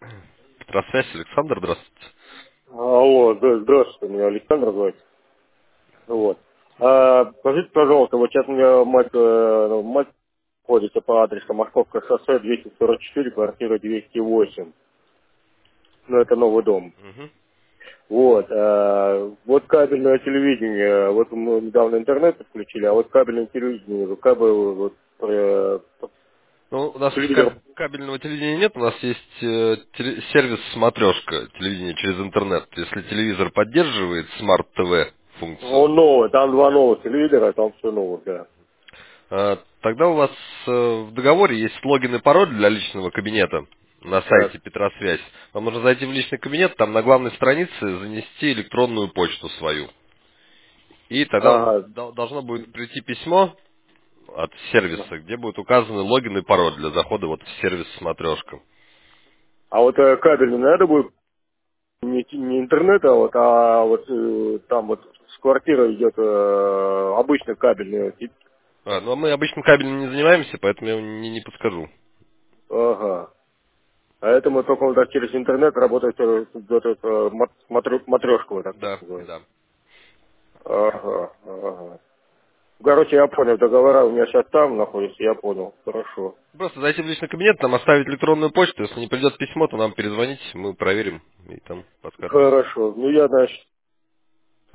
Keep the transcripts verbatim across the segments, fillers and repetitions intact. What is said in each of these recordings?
Петросвязь, Александр, здравствуйте. Алло, да, здравствуйте, меня Александр зовут. Вот. А, скажите, пожалуйста, вот сейчас у меня мать, э, ну, мать находится по адресу Московское шоссе двести сорок четыре, квартира двести восемь. Ну, это новый дом. Мгм. Вот. а, вот кабельное телевидение, вот мы недавно интернет подключили, а вот кабельное телевидение, вот как бы вот э, Ну, у нас телевизор. каб- кабельного телевидения нет, у нас есть э, теле- сервис смотрешка телевидения через интернет. Если телевизор поддерживает Smart ти ви функцию, Он новый, там два новых телевизора, там все новое, да. э, тогда у вас э, в договоре есть логин и пароль для личного кабинета на Так. сайте Петросвязь. Вам нужно зайти в личный кабинет, там на главной странице занести электронную почту свою. И тогда вам Ага. дол- должно будет прийти письмо от сервиса, где будут указаны логин и пароль для захода вот в сервис смотрешка. А вот э, кабель не надо будет не, не интернет, а вот, а вот э, там вот с квартиры идет э, обычный кабельный. тип. А, ну а мы обычно кабелем не занимаемся, поэтому я вам не, не подскажу. Ага. А это мы только вот так через интернет работает э, вот это, э, мат- смотрю- матрешка, вот так вот Да, называется. да. Ага, ага. Короче, я понял, договора у меня сейчас там находятся, я понял. Хорошо. Просто зайти в личный кабинет, там оставить электронную почту, если не придет письмо, то нам перезвоните, мы проверим и там подскажем. Хорошо. Ну я, значит,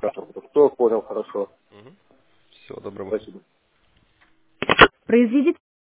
что понял, хорошо. Всего доброго. Спасибо. Произведите